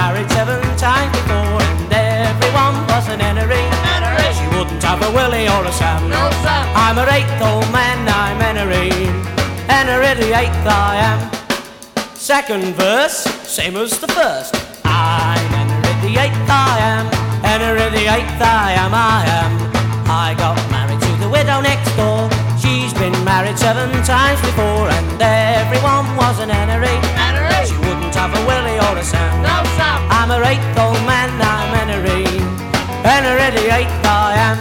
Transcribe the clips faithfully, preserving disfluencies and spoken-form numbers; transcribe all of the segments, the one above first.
married seven times before, and everyone was an Henry. Henry. She wouldn't have a Willie or a Sam. No, Sam. I'm her eighth old man, I'm Henry. Henry the eighth I am. Second verse, same as the first. I'm Henry the eighth I am. Henry the eighth I am, I am. I got married to the widow next door. She's been married seven times before, and everyone was an Henry. Henry. She wouldn't have a Willie or a Sam. No, Sam. I'm her eighth old man, I'm Henry. Henry the eighth I am.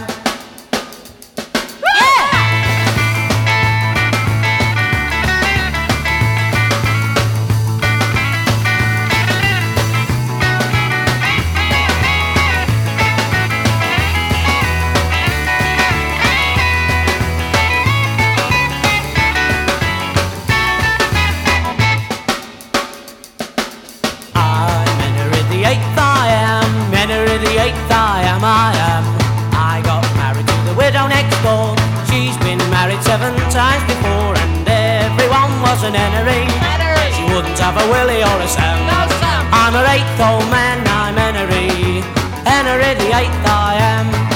I am, I am. I got married to the widow next door. She's been married seven times before, and everyone was an Henry. Henry. She wouldn't have a Willie or a Sam. No, Sam. I'm her eighth old man, I'm Henry. Henry the eighth I am.